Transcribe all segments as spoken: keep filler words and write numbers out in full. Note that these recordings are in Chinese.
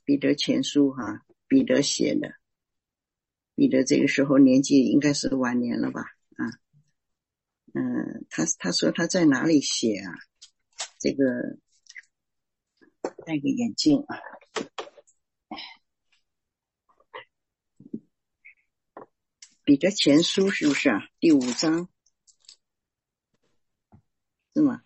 彼得前书哈、啊，彼得写的。彼得这个时候年纪应该是晚年了吧？啊，嗯，他他说他在哪里写啊？这个戴个眼镜啊。彼得前书是不是啊？第五章是吗？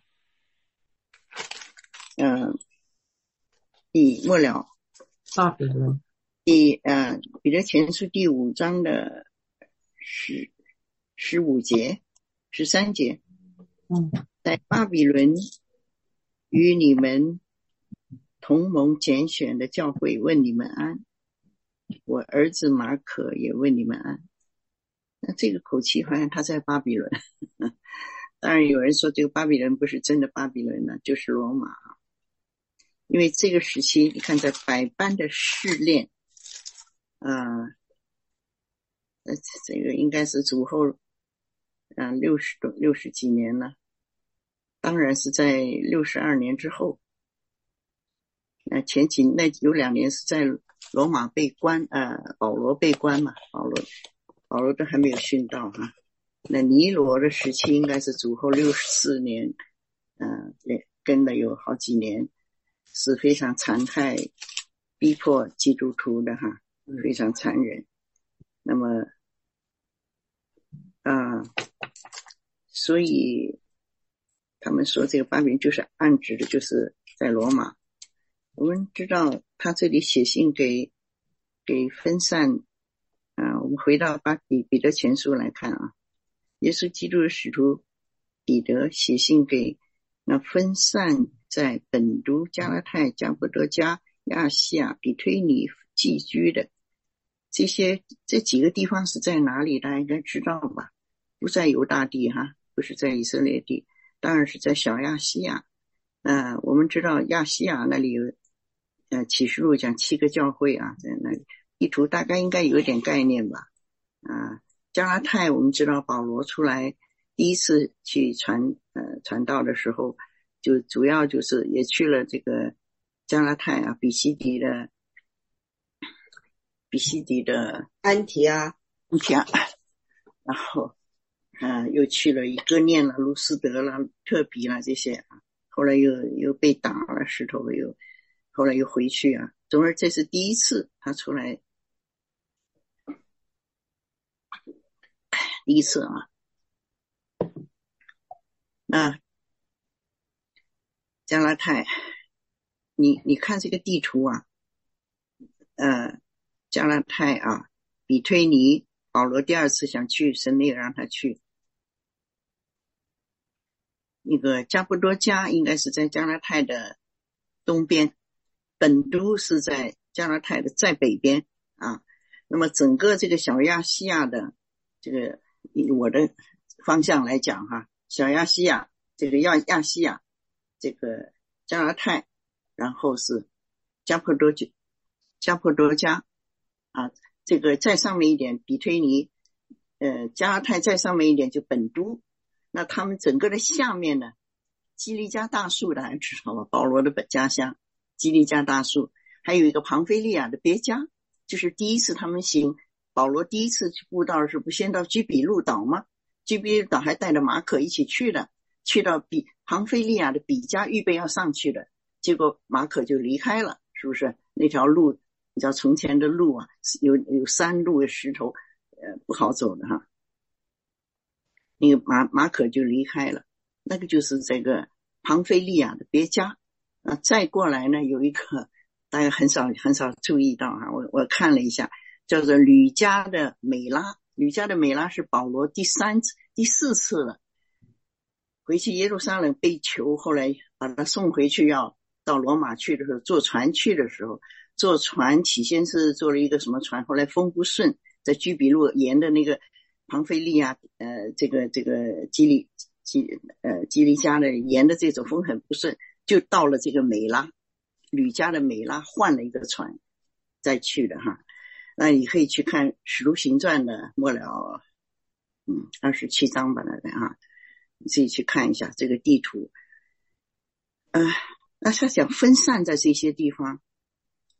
嗯，第末了巴比伦第呃彼得前书第五章的十十五节十三节， 嗯， 在巴比伦与你们同盟拣选的教会问你们安，我儿子马可也问你们安。那这个口气好像他在巴比伦。当然有人说这个巴比伦不是真的巴比伦呢，就是罗马。因为这个时期你看在百般的试炼啊，呃，这个应该是主后啊六十多六十几年了，当然是在六十二年之后。那前几那有两年是在罗马被关，呃，保罗被关嘛，保罗保罗都还没有殉道哈。那尼罗的时期应该是主后六十四年，呃，也跟了有好几年，是非常残害逼迫基督徒的哈，非常残忍。那么啊、呃，所以他们说这个巴比伦就是暗指的就是在罗马。我们知道他这里写信给给分散啊，我们回到巴比彼得前书来看啊，耶稣基督的使徒彼得写信给那分散在本都、加拉太、加波多家、亚细亚、比推尼寄居的这些这几个地方是在哪里？大家应该知道吧？不在犹大地哈，不是在以色列地，当然是在小亚细亚。呃，我们知道亚细亚那里有呃启示录讲七个教会啊，在那里地图大概应该有一点概念吧。啊，加拉太我们知道保罗出来第一次去传呃传道的时候，就主要就是也去了这个加拉太啊，比西底的比西底的安提阿安提阿，然后啊又去了以哥念了、卢斯德了、特比了这些啊，后来又又被打了石头，又后来又回去啊。总而这是第一次他出来，第一次啊。那加拉太，你你看这个地图啊，呃，加拉太啊，比推尼，保罗第二次想去，神没有让他去。那个加布多加应该是在加拉太的东边，本都是在加拉太的在北边啊。那么整个这个小亚细亚的这个以我的方向来讲哈，小亚细亚这个亚亚细亚这个加拉太，然后是加波多加波多加啊，这个再上面一点比推尼，呃，加拉太再上面一点就本都。那他们整个的下面呢，基利加大树大家知道吧？保罗的本家乡基利加大树，还有一个庞菲利亚的别家，就是第一次他们行保罗第一次去布道的时候，不先到居比路岛吗？居比路岛还带着马可一起去的，去到比庞菲利亚的比加，预备要上去的，结果马可就离开了，是不是？那条路你知道从前的路啊，有有山路石头，呃，不好走的哈。那个马马可就离开了，那个就是这个庞菲利亚的别家。啊，再过来呢，有一个大家很少很少注意到哈，我我看了一下，叫做吕家的美拉。吕家的美拉是保罗第三次、第四次了，回去耶路撒冷被囚，后来把他送回去，要到罗马去的时候，坐船去的时候，坐船起先是坐了一个什么船，后来风不顺，在居比路沿的那个庞菲利亚，呃，这个这个基利基呃基利加的沿的这种风很不顺，就到了这个美拉，吕家的美拉换了一个船再去的哈。那你可以去看《使徒行传》的末了，嗯，二十七章吧，大概哈，你自己去看一下这个地图。呃，那他想分散在这些地方，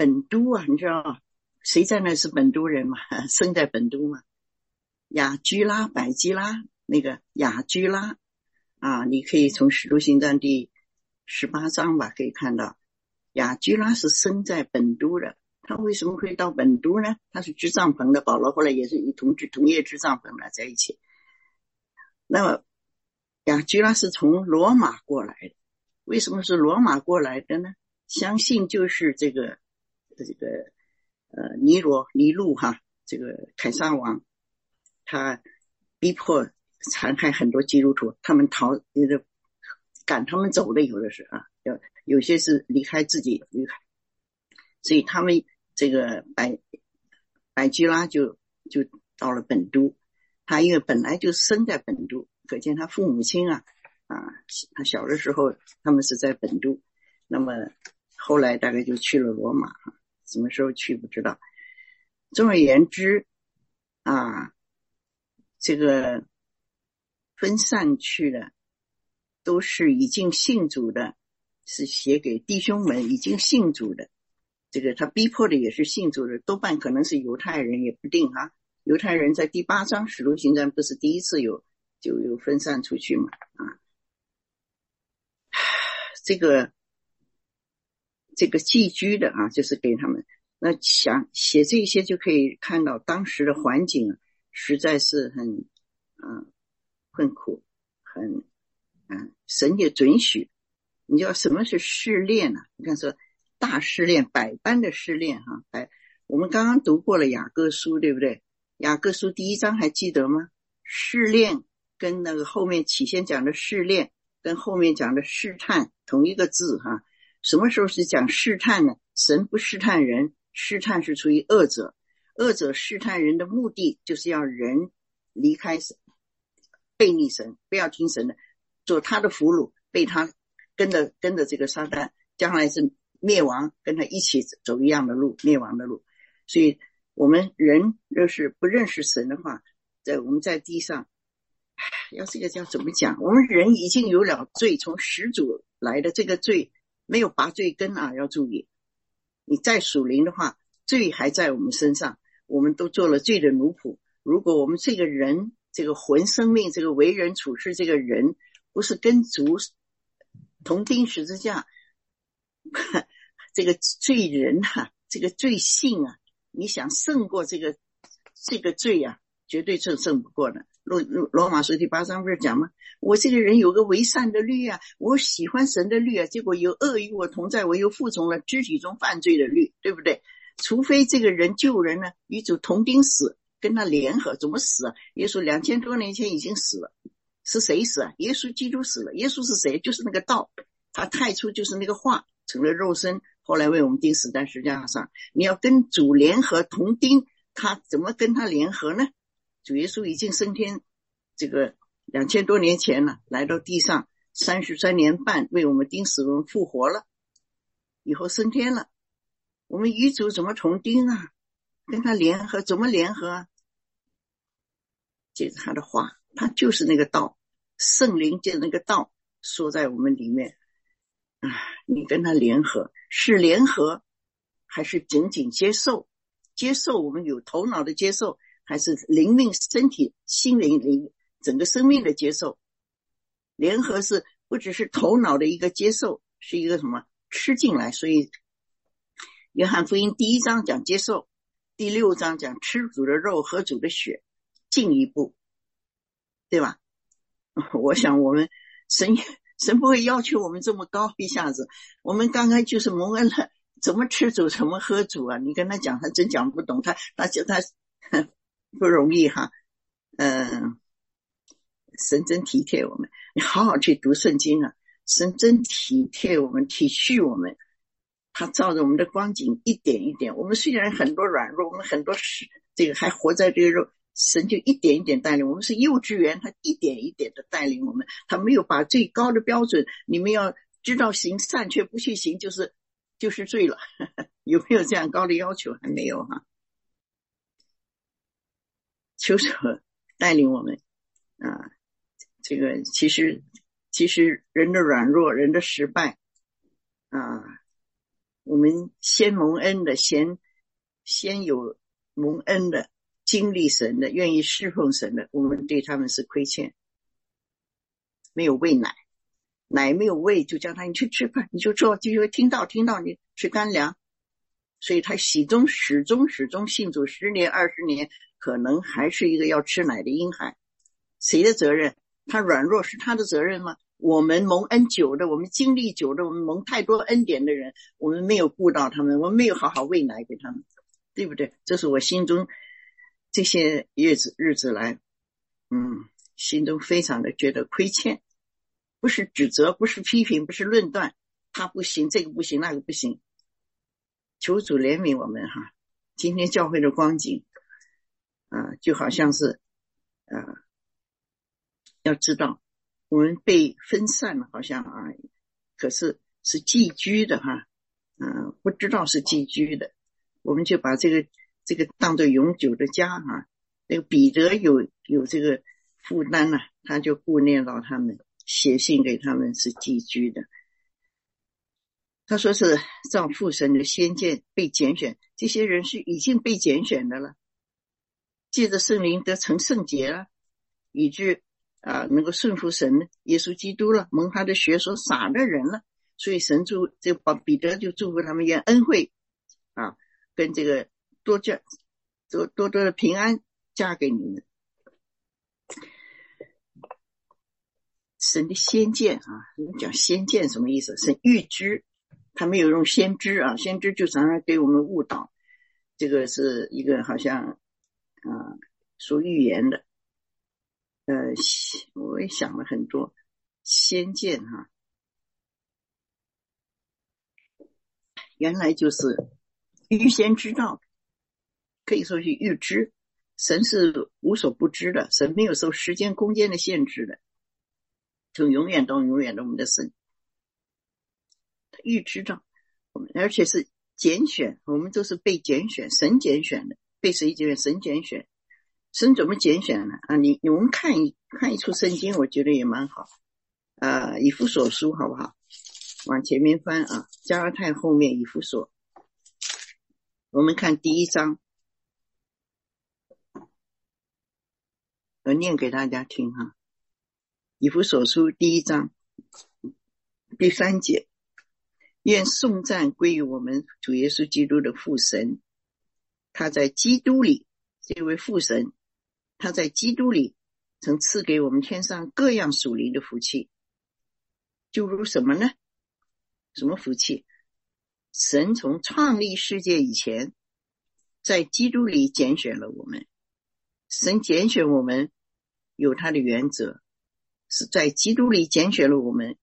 本都啊，你知道谁在那是本都人吗？生在本都嘛，雅居拉、百基拉，那个雅居拉啊，你可以从使徒行传第十八章吧，可以看到雅居拉是生在本都的。他为什么会到本都呢？他是织帐篷的，保罗后来也是一同织同业织帐篷的在一起。那么雅居拉是从罗马过来的，为什么是罗马过来的呢？相信就是这个这个呃尼罗尼禄哈，这个凯撒王，他逼迫残害很多基督徒，他们逃有的赶他们走的，有的是啊，有有些是离开自己离开，所以他们这个百百基拉就就到了本都。他因为本来就生在本都，可见他父母亲啊啊，他小的时候他们是在本都，那么后来大概就去了罗马，什么时候去不知道。总而言之啊，这个分散去的都是已经信主的，是写给弟兄们已经信主的。这个他逼迫的也是信主的，多半可能是犹太人也不定啊。犹太人在第八章使徒行传不是第一次有就有分散出去嘛啊，这个这个寄居的啊，就是给他们。那想写这些就可以看到当时的环境实在是很啊困苦，很啊神也准许。你知道什么是试炼呢、啊？你看说大试炼，百般的试炼哈、啊，百我们刚刚读过了雅各书，对不对？雅各书第一章还记得吗？试炼跟那个后面起先讲的试炼跟后面讲的试探同一个字哈、啊。什么时候是讲试探呢？神不试探人，试探是出于恶者，恶者试探人的目的就是要人离开神，背逆神，不要听神的，做他的俘虏，被他跟着跟着这个撒旦，将来是灭亡，跟他一起走一样的路，灭亡的路。所以我们人若是不认识神的话，在我们在地上，要这个叫怎么讲？我们人已经有了罪，从始祖来的这个罪没有拔罪根啊，要注意。你再属灵的话，罪还在我们身上，我们都做了罪的奴仆。如果我们这个人，这个魂生命，这个为人处事，这个人不是跟主同钉十字架，这个罪人啊，这个罪性啊，你想胜过这个这个罪啊，绝对是胜不过的。罗罗马书第八章不是讲吗？我这个人有个为善的律啊，我喜欢神的律啊，结果有恶与我同在，我又服从了肢体中犯罪的律，对不对？除非这个人救人呢，与主同钉死，跟他联合，怎么死啊？耶稣两千多年前已经死了，是谁死啊？耶稣基督死了。耶稣是谁？就是那个道，他太初就是那个话，成了肉身，后来为我们钉死在十字架上。你要跟主联合同钉，他怎么跟他联合呢？主耶稣已经升天，这个两千多年前了，来到地上三十三年半，为我们钉死，我们复活了，以后升天了。我们与主怎么同钉啊？跟他联合，怎么联合啊？借着他的话，他就是那个道，圣灵借着那个道说在我们里面啊，你跟他联合，是联合还是仅仅接受？接受我们有头脑的接受，还是灵命身体心灵灵整个生命的接受？联合是不只是头脑的一个接受，是一个什么吃进来。所以约翰福音第一章讲接受，第六章讲吃主的肉喝主的血，进一步，对吧？我想我们神神不会要求我们这么高一下子，我们刚刚就是蒙恩了，怎么吃主怎么喝主啊？你跟他讲他真讲不懂，他他他不容易哈。嗯，神真体贴我们，你好好去读圣经啊，神真体贴我们，体恤我们，他照着我们的光景一点一点，我们虽然很多软弱，我们很多事这个还活在这个肉，神就一点一点带领我们，是幼稚园，他一点一点的带领我们，他没有把最高的标准，你们要知道行善却不去行，就是就是罪了。有没有这样高的要求？还没有哈。求主带领我们啊，这个其实其实人的软弱，人的失败啊， 我们先蒙恩的，先先有蒙恩的，经历神的，愿意侍奉神的，我们对他们是亏欠，没有喂奶，奶没有喂，就叫他你去吃饭，你就做，就会听到听到你吃干粮，所以他始终始终始终信主十年二十年，可能还是一个要吃奶的婴孩。谁的责任？他软弱是他的责任吗？我们蒙恩久的，我们经历久的，我们蒙太多恩典的人，我们没有顾到他们，我们没有好好喂奶给他们，对不对？这是我心中这些日子日子来嗯，心中非常的觉得亏欠，不是指责，不是批评，不是论断，他不行，这个不行，那个不行。求主怜悯我们哈。今天教会的光景啊，就好像是啊，要知道我们被分散了，好像啊，可是是寄居的哈，啊，不知道是寄居的，我们就把这个这个当作永久的家哈。那个彼得有有这个负担了，他就顾念到他们，写信给他们是寄居的。他说是照父神的先见被拣选，这些人是已经被拣选的了，借着圣灵得成圣洁了，以致啊能够顺服神耶稣基督了，蒙他的血所洒的人了。所以神祝这把彼得就祝福他们，愿恩惠啊跟这个多加多多多的平安加给你们。神的先见啊，我们讲先见什么意思？神预知，他没有用先知啊，先知就常常给我们误导，这个是一个好像啊说预言的。呃，我也想了很多先见哈，原来就是预先知道，可以说是预知。神是无所不知的，神没有受时间空间的限制的，从永远到永远的我们的神，他预知到我们，而且是拣选，我们都是被拣选，神拣选的。被谁拣选？神拣选。神怎么拣选呢？啊，你我们看一看一出圣经，我觉得也蛮好。啊，以弗所书好不好？往前面翻啊，加拉太后面以弗所，我们看第一章，我念给大家听哈。以弗所书第一章第三节，愿颂赞归于我们主耶稣基督的父神，他在基督里，这位父神，他在基督里曾赐给我们天上各样属灵的福气，就如什么呢？什么福气？神从创立世界以前，在基督里拣选了我们。神拣选我们有他的原则，是在基督里拣选了我们，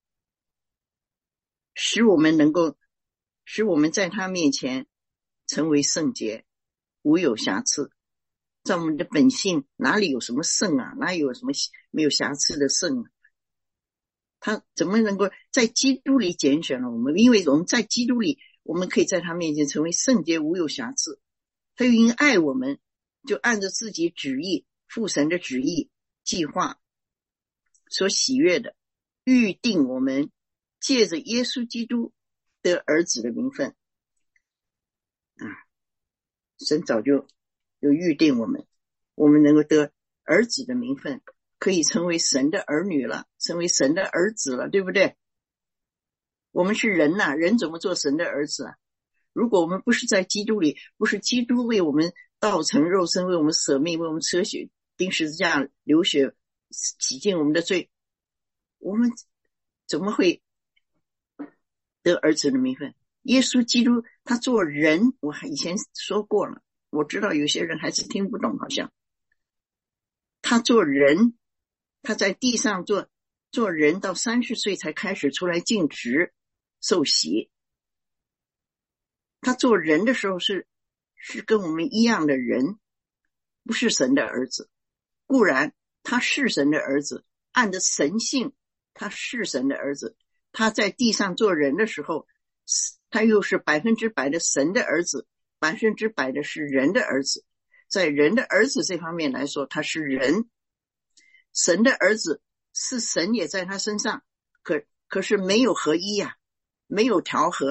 使我们能够使我们在他面前成为圣洁，无有瑕疵。在我们的本性哪里有什么圣啊？哪有什么没有瑕疵的圣啊？他怎么能够在基督里拣选了我们？因为我们在基督里，我们可以在他面前成为圣洁，无有瑕疵。他又因爱我们，就按照自己旨意，父神的旨意计划所喜悦的，预定我们借着耶稣基督得儿子的名分啊！神早就有预定我们，我们能够得儿子的名分，可以成为神的儿女了，成为神的儿子了，对不对？我们是人呐、啊，人怎么做神的儿子啊？如果我们不是在基督里，不是基督为我们道成肉身，为我们舍命，为我们舍血，钉十字架流血，洗净我们的罪，我们怎么会得儿子的名分？耶稣基督他做人，我以前说过了，我知道有些人还是听不懂，好像他做人，他在地上做做人到三十岁才开始出来尽职受洗。他做人的时候是是跟我们一样的人，不是神的儿子。固然他是神的儿子，按着神性他是神的儿子，他在地上做人的时候，他又是百分之百的神的儿子，百分之百的是人的儿子。在人的儿子这方面来说，他是人，神的儿子是神也在他身上，可可是没有合一呀、啊，没有调和啊。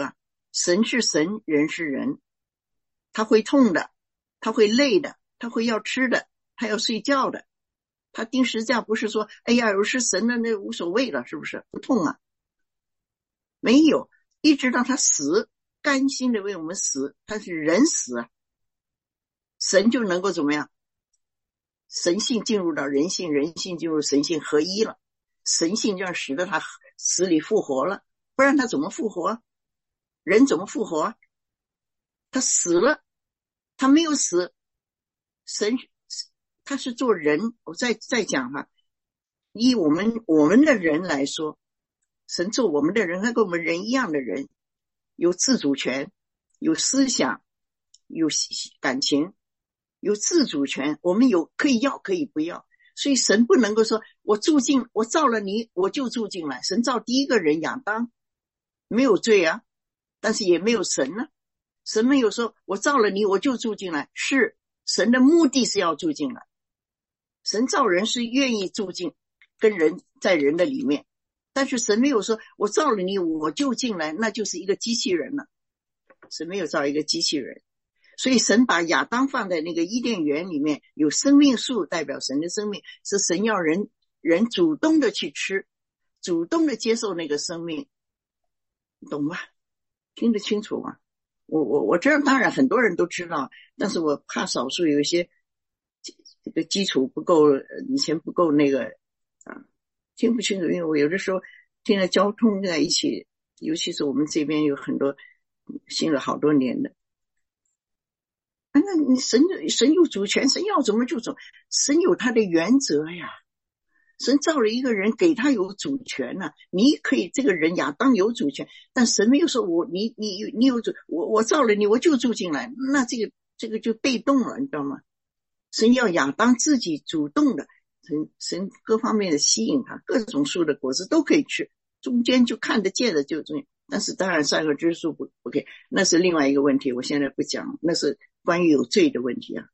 神是神，人是人，他会痛的，他会累的，他会要吃的，他要睡觉的。他钉十字架不是说哎呀我是神的那无所谓了，是不是？不痛啊，没有，一直到他死，甘心的为我们死，他是人死啊，神就能够怎么样？神性进入到人性，人性进入神性合一了，神性就使得他死里复活了，不然他怎么复活？人怎么复活？他死了，他没有死，神他是做人。我再再讲哈，以我们我们的人来说，神做我们的人，他跟我们人一样的人，有自主权，有思想，有感情，有自主权，我们有可以要可以不要。所以神不能够说我住进我造了你我就住进来。神造第一个人亚当没有罪啊，但是也没有神呢、啊。神没有说我造了你我就住进来，是神的目的是要住进来。神造人是愿意住进跟人在人的里面，但是神没有说我造了你我就进来，那就是一个机器人了。神没有造一个机器人，所以神把亚当放在那个伊甸园里面，有生命树代表神的生命，是神要人人主动的去吃，主动的接受那个生命，懂吗？听得清楚吗？我我我这当然很多人都知道，但是我怕少数有一些这个基础不够，以前不够那个啊，听不清楚。因为我有的时候听了交通在一起，尤其是我们这边有很多信了好多年的。啊，那你神神有主权，神要怎么就怎么，神有他的原则呀。神造了一个人，给他有主权啊，你可以这个人亚当有主权，但神没有说我你你你有主，我我造了你我就住进来，那这个这个就被动了，你知道吗？神要亚当自己主动的，神神各方面的吸引他，各种树的果子都可以吃，中间就看得见的就中间，但是当然善恶知树不不可以，那是另外一个问题，我现在不讲，那是关于有罪的问题啊。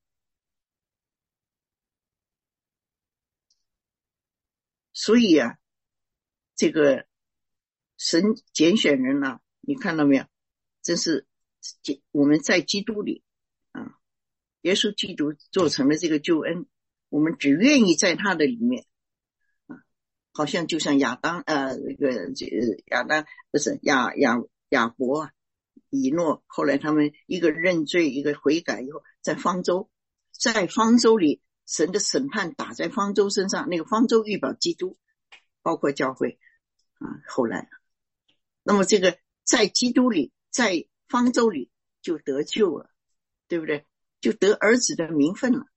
所以啊，这个神拣选人啊，你看到没有？真是我们在基督里啊，耶稣基督做成了这个救恩，我们只愿意在他的里面啊，好像就像亚当呃那个亚当不是亚亚亚伯啊，以诺，后来他们一个认罪一个悔改以后，在方舟，在方舟里神的审判打在方舟身上，那个方舟预表基督，包括教会啊，后来那么这个在基督里在方舟里就得救了，对不对？就得儿子的名分了。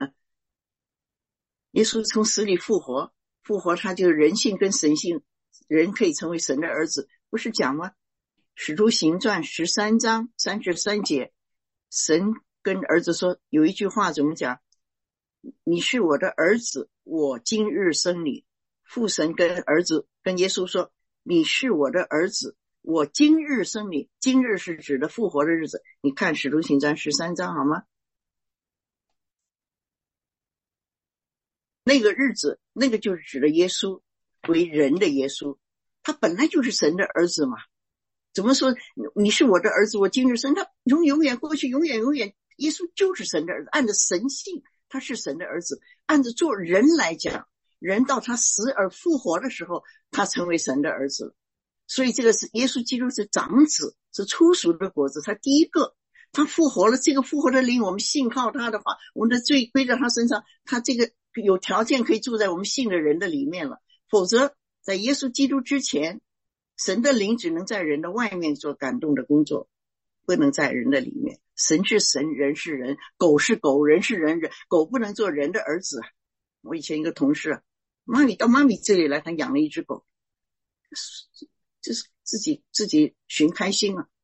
耶稣从死里复活，复活他就人性跟神性，人可以成为神的儿子，不是讲吗？使徒行传十三章三十三节，神跟儿子说，有一句话怎么讲？你是我的儿子，我今日生你。父神跟儿子跟耶稣说，你是我的儿子，我今日生你。今日是指的复活的日子，你看使徒行传十三章好吗？那个日子，那个就是指的耶稣为人的耶稣，他本来就是神的儿子嘛。怎么说你是我的儿子，我今日生他，从永远过去永远永远，耶稣就是神的儿子，按照神性他是神的儿子，按照做人来讲，人到他死而复活的时候，他成为神的儿子了。所以这个是耶稣基督是长子，是初熟的果子，他第一个，他复活了，这个复活的灵，我们信靠他的话，我们的罪归在他身上，他这个有条件可以住在我们信的人的里面了。否则在耶稣基督之前，神的灵只能在人的外面做感动的工作，不能在人的里面。神是神，人是人，狗是狗，人是人，人狗不能做人的儿子。我以前一个同事，妈咪到妈咪这里来，他养了一只狗，就是自己自己寻开心啊。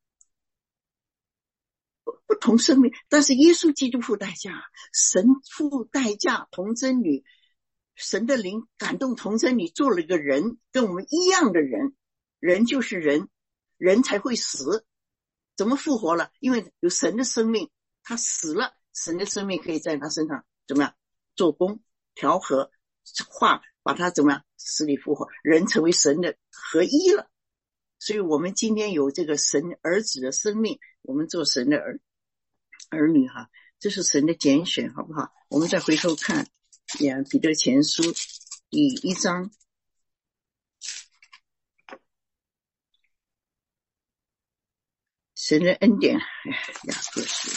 不同生命，但是耶稣基督付代价，神付代价，童贞女，神的灵感动童贞女做了一个人，跟我们一样的人，人就是人，人才会死，怎么复活了？因为有神的生命，他死了，神的生命可以在他身上怎么样做工调和化，把他怎么样死里复活，人成为神的合一了。 所以我们今天有这个神儿子的生命，我们做神的儿儿女哈，这是神的拣选，好不好？我们再回头看呀，彼得前书第一章，神的恩典，哎呀，雅各书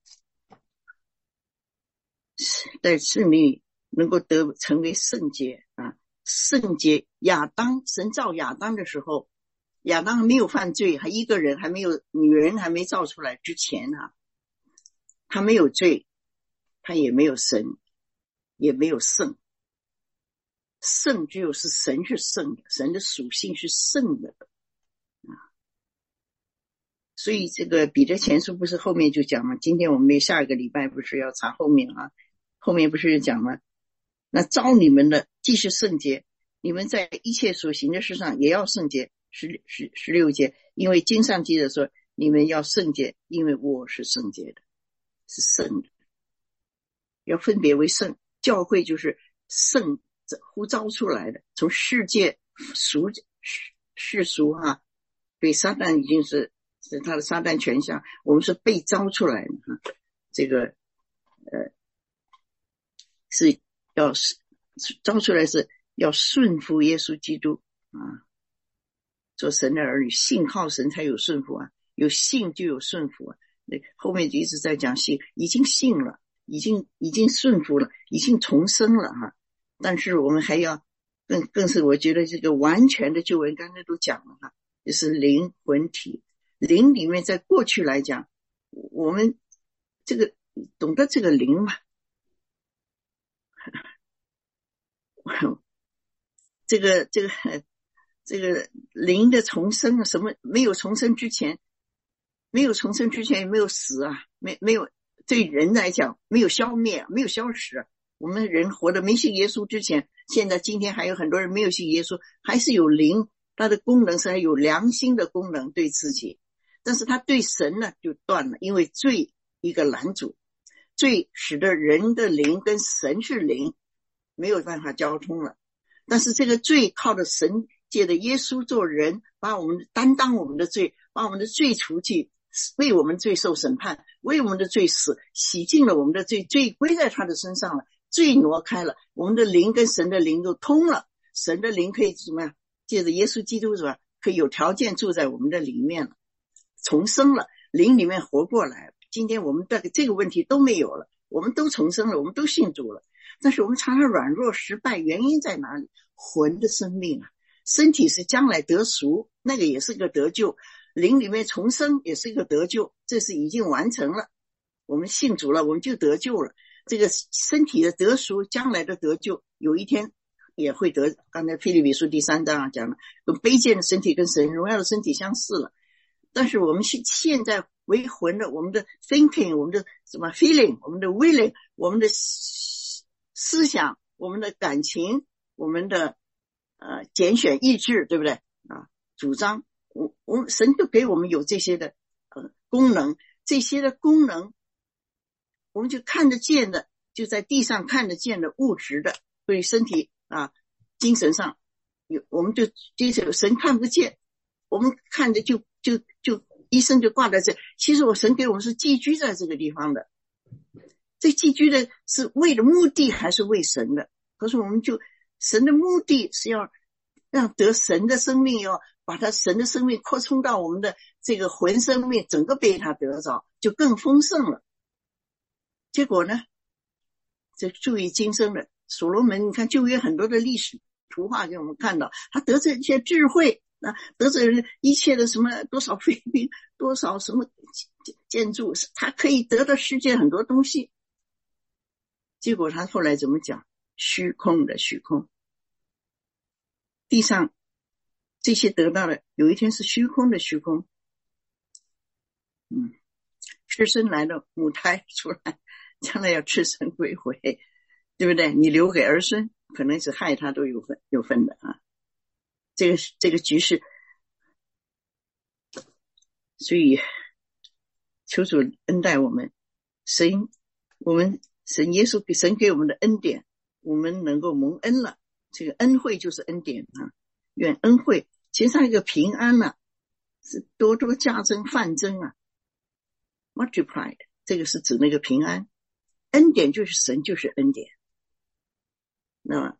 在圣里能够得成为圣洁啊，圣洁。亚当，神造亚当的时候，亚当没有犯罪，还一个人，还没有女人还没造出来之前啊，他没有罪，他也没有神，也没有圣。圣只有是神是圣的，神的属性是圣的啊。所以这个彼得前书不是后面就讲吗？今天我们下一个礼拜不是要查后面啊？后面不是讲吗？那召你们的既是圣洁，你们在一切所行的事上也要圣洁。十十十六节，因为经上记着说，你们要圣洁，因为我是圣洁的，是圣的，要分别为圣。教会就是圣呼召出来的，从世界俗世俗啊，对撒旦已经是是他的撒旦权下，我们是被召出来的哈。这个呃是要召出来是要顺服耶稣基督啊。做神的儿女，信靠神才有顺服啊，有信就有顺服啊。后面就一直在讲信，已经信了，已经已经顺服了，已经重生了哈。但是我们还要更更是我觉得这个完全的救恩，刚才都讲了哈，就是灵魂体。灵里面在过去来讲，我们这个懂得这个灵嘛？这个这个。这个灵的重生，什么没有重生之前，没有重生之前也没有死啊，没没有对人来讲没有消灭，没有消失啊。我们人活的没信耶稣之前，现在今天还有很多人没有信耶稣，还是有灵，它的功能是还有良心的功能对自己，但是他对神呢就断了，因为罪一个拦阻，罪使得人的灵跟神是灵没有办法交通了。但是这个罪靠着神借着耶稣做人，把我们担当我们的罪，把我们的罪除去，为我们罪受审判，为我们的罪死，洗净了我们的罪，罪归在他的身上了，罪挪开了，我们的灵跟神的灵都通了，神的灵可以怎么样？借着耶稣基督是吧？可以有条件住在我们的里面了，重生了，灵里面活过来了。今天我们这个这个问题都没有了，我们都重生了，我们都信主了。但是我们常常软弱失败，原因在哪里？魂的生命啊，身体是将来得赎，那个也是个得救，灵里面重生也是一个得救，这是已经完成了。我们信主了，我们就得救了。这个身体的得赎，将来的得救，有一天也会得。刚才腓立比书第三章讲了，跟卑贱的身体跟神荣耀的身体相似了。但是我们现在为魂的，我们的 thinking， 我们的什么 feeling， 我们的 willing， 我们的思想，我们的感情，我们的呃拣选意志，对不对啊？主张，我我们神都给我们有这些的呃功能，这些的功能，我们就看得见的，就在地上看得见的物质的，对身体啊，精神上有，我们就精神神看不见，我们看着就就就医生就挂在这，其实我神给我们是寄居在这个地方的。这寄居的是为了目的还是为神的？可是我们就神的目的是要让得神的生命，要把他神的生命扩充到我们的这个魂生命，整个被他得着，就更丰盛了。结果呢，这注意今生的所罗门，你看旧约很多的历史图画给我们看到，他得这些智慧啊，得这一切的什么多少飞兵，多少什么建筑，他可以得到世界很多东西。结果他后来怎么讲？虚空的虚空，地上这些得到的，有一天是虚空的虚空。嗯，赤身来的母胎出来，将来要赤身归回，对不对？你留给儿孙，可能是害他都有份有份的啊。这个这个局势，所以求主恩待我们，神我们神耶稣神给我们的恩典，我们能够蒙恩了。这个恩惠就是恩典啊，愿恩惠，其实上一个平安了、啊， 是多多加增泛增啊 multiplied， 这个是指那个平安。恩典就是神就是恩典。那么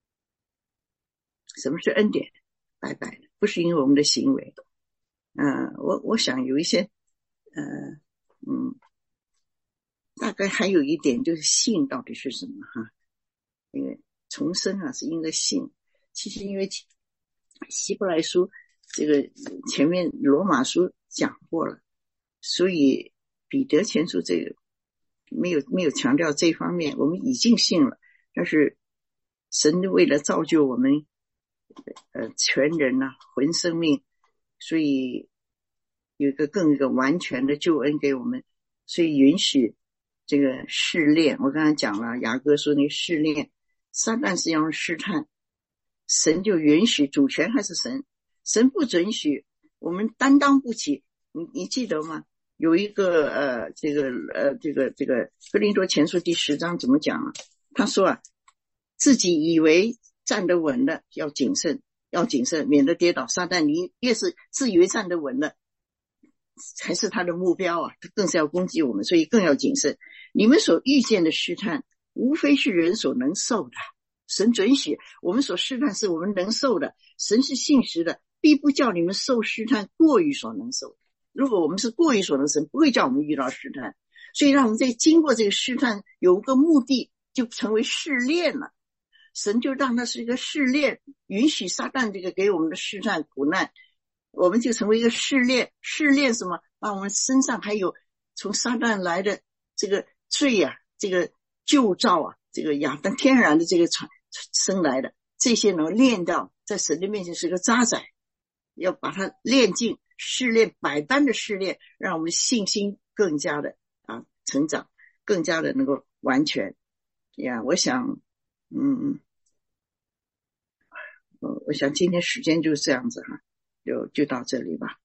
什么是恩典？白白的，不是因为我们的行为。呃我我想有一些呃嗯大概还有一点就是信到底是什么哈？因为重生啊是因为信，其实因为希伯来书这个前面罗马书讲过了，所以彼得前书这个没有没有强调这方面，我们已经信了，但是神为了造就我们呃全人啊魂生命，所以有一个更一个完全的救恩给我们，所以允许这个试炼。我刚才讲了雅各说那试炼，撒旦是要用试探，神就允许，主权还是神，神不准许，我们担当不起。你你记得吗？有一个呃这个呃这个这个哥林多前书第十章怎么讲啊？他说啊，自己以为站得稳的要谨慎，要谨慎，免得跌倒。撒旦你越是自以为站得稳的，才是他的目标啊，更是要攻击我们，所以更要谨慎。你们所遇见的试探，无非是人所能受的，神准许。我们所试探是我们能受的，神是信实的，必不叫你们受试探过于所能受的。如果我们是过于所能，神不会叫我们遇到试探。所以让我们在经过这个试探有个目的，就成为试炼了。神就让它是一个试炼，允许撒旦这个给我们的试探苦难，我们就成为一个试炼。试炼什么？让我们身上还有从撒旦来的这个罪啊，这个旧造啊，这个亚当天然的这个传生来的这些能炼到，在神的面前是个渣滓，要把它炼尽，试炼百般的试炼，让我们信心更加的啊成长，更加的能够完全呀。我想嗯我想今天时间就是这样子哈，就就到这里吧。